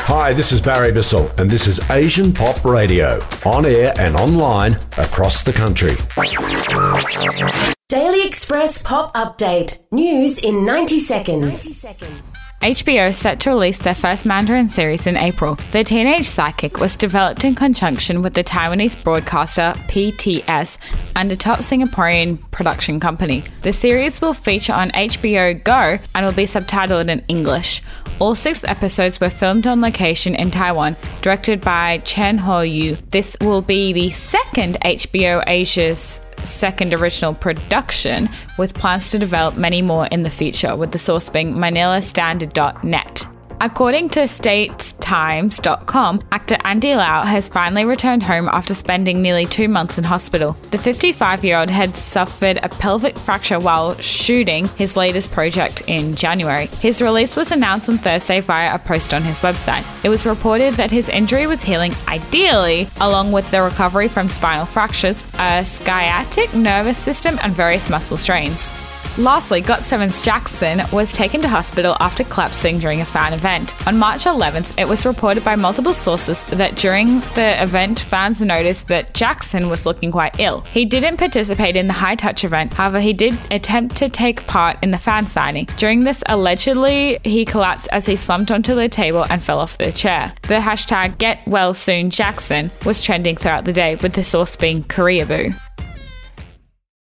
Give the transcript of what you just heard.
Hi, this is Barry Bissell, and this is Asian Pop Radio, on air and online across the country. Daily Express Pop Update. News in 90 seconds. HBO is set to release their first Mandarin series in April. The Teenage Psychic was developed in conjunction with the Taiwanese broadcaster PTS and a top Singaporean production company. The series will feature on HBO Go and will be subtitled in English. All 6 episodes were filmed on location in Taiwan, directed by Chen Ho-yu. This will be the second HBO Asia's second original production, with plans to develop many more in the future, with the source being manilastandard.net. According to StatesTimes.com, actor Andy Lau has finally returned home after spending nearly 2 months in hospital. The 55-year-old had suffered a pelvic fracture while shooting his latest project in January. His release was announced on Thursday via a post on his website. It was reported that his injury was healing ideally, along with the recovery from spinal fractures, a sciatic nervous system, and various muscle strains. Lastly, GOT7's Jackson was taken to hospital after collapsing during a fan event. On March 11th, it was reported by multiple sources that during the event, fans noticed that Jackson was looking quite ill. He didn't participate in the high-touch event, however, he did attempt to take part in the fan signing. During this, allegedly, he collapsed as he slumped onto the table and fell off the chair. The hashtag GetWellSoonJackson was trending throughout the day, with the source being Koreaboo.